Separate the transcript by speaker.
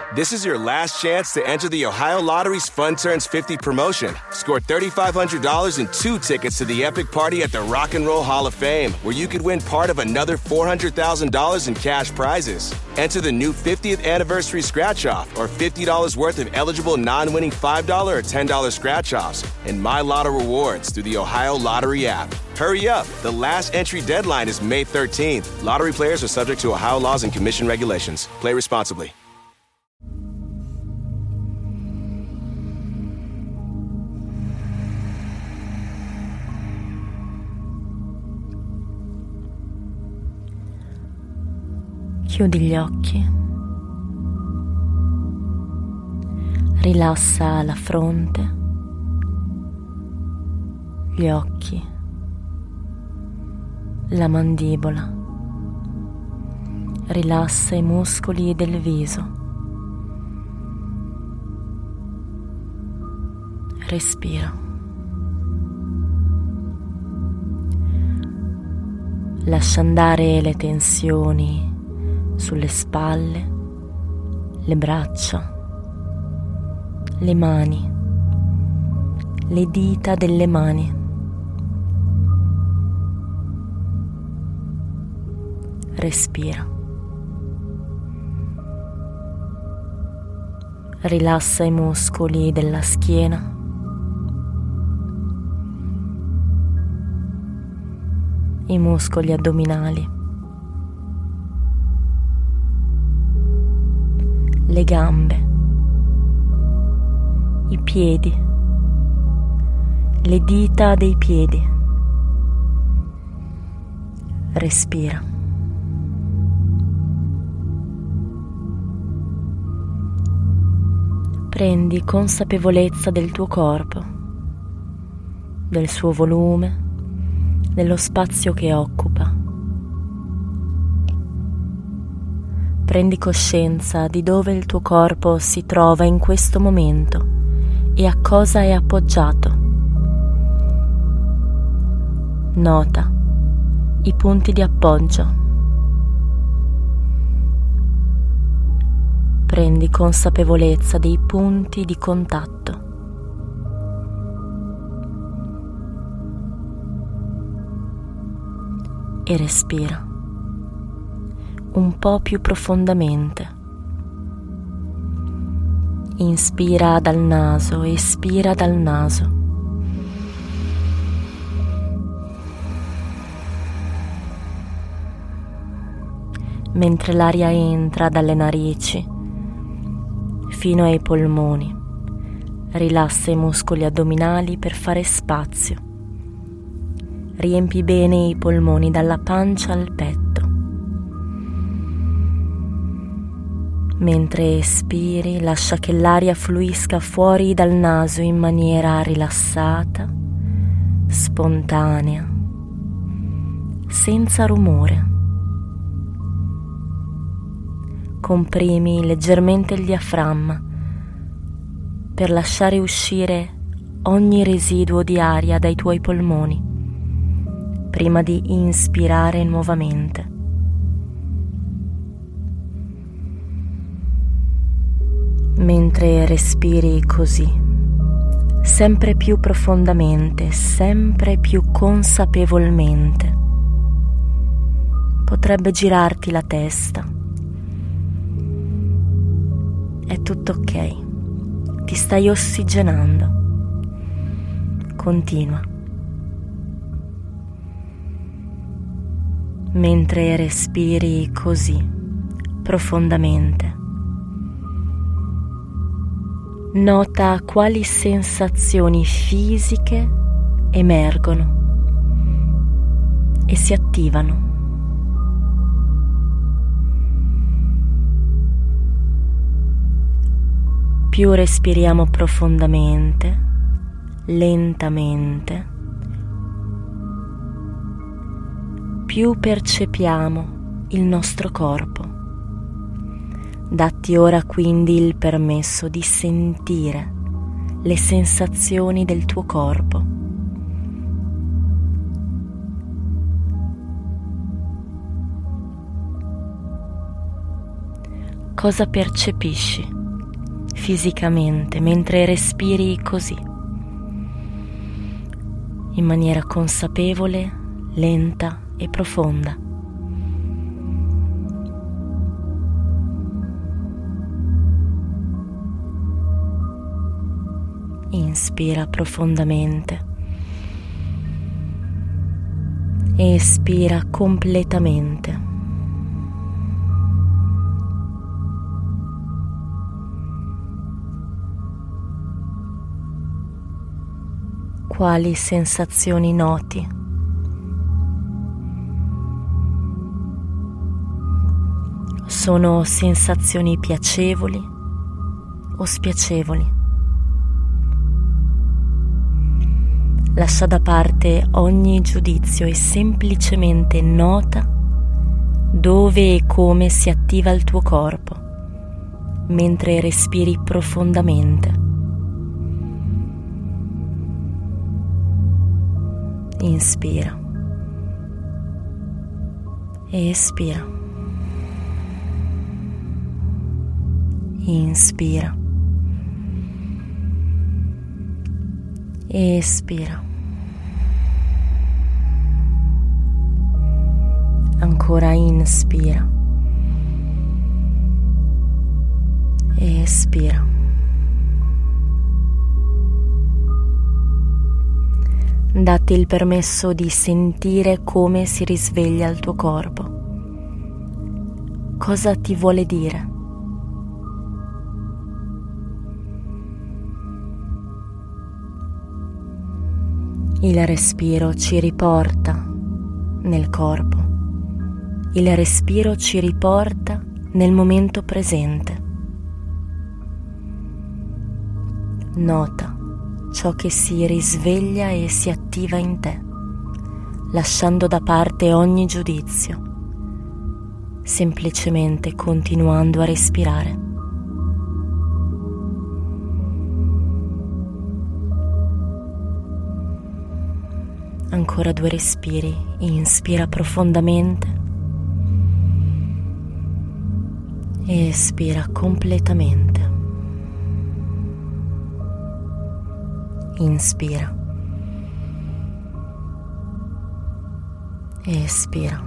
Speaker 1: This is your last chance to enter the Ohio Lottery's Fun Turns 50 promotion. Score $3,500 and 2 tickets to the epic party at the Rock and Roll Hall of Fame, where you could win part of another $400,000 in cash prizes. Enter the new 50th anniversary scratch-off or $50 worth of eligible non-winning $5 or $10 scratch-offs and My Lotto rewards through the Ohio Lottery app. Hurry up! The last entry deadline is May 13th. Lottery players are subject to Ohio laws and commission regulations. Play responsibly.
Speaker 2: Chiudi gli occhi, rilassa la fronte, gli occhi, la mandibola, rilassa i muscoli del viso, respira. Lascia andare le tensioni sulle spalle, le braccia, le mani, le dita delle mani. Respira. Rilassa i muscoli della schiena. I muscoli addominali. Le gambe, i piedi, le dita dei piedi. Respira. Prendi consapevolezza del tuo corpo, del suo volume, dello spazio che occupa. Prendi coscienza di dove il tuo corpo si trova in questo momento e a cosa è appoggiato. Nota i punti di appoggio. Prendi consapevolezza dei punti di contatto. E respira un po' più profondamente. Inspira dal naso, espira dal naso. Mentre l'aria entra dalle narici fino ai polmoni, rilassa i muscoli addominali per fare spazio. Riempi bene i polmoni dalla pancia al petto. Mentre espiri, lascia che l'aria fluisca fuori dal naso in maniera rilassata, spontanea, senza rumore. Comprimi leggermente il diaframma per lasciare uscire ogni residuo di aria dai tuoi polmoni prima di inspirare nuovamente. Mentre respiri così, sempre più profondamente, sempre più consapevolmente, potrebbe girarti la testa. È tutto ok, ti stai ossigenando. Continua. Mentre respiri così, profondamente, nota quali sensazioni fisiche emergono e si attivano. Più respiriamo profondamente, lentamente, più percepiamo il nostro corpo. Datti ora quindi il permesso di sentire le sensazioni del tuo corpo. Cosa percepisci fisicamente mentre respiri così, in maniera consapevole, lenta e profonda? Inspira profondamente e espira completamente. Quali sensazioni noti? Sono sensazioni piacevoli o spiacevoli? Lascia da parte ogni giudizio e semplicemente nota dove e come si attiva il tuo corpo mentre respiri profondamente. Inspira e espira. Inspira e espira. Ancora inspira e espira. Datti il permesso di sentire come si risveglia il tuo corpo. Cosa ti vuole dire? Il respiro ci riporta nel corpo. Il respiro ci riporta nel momento presente. Nota ciò che si risveglia e si attiva in te, lasciando da parte ogni giudizio, semplicemente continuando a respirare. Ancora 2 respiri, inspira profondamente e espira completamente. Inspira e espira.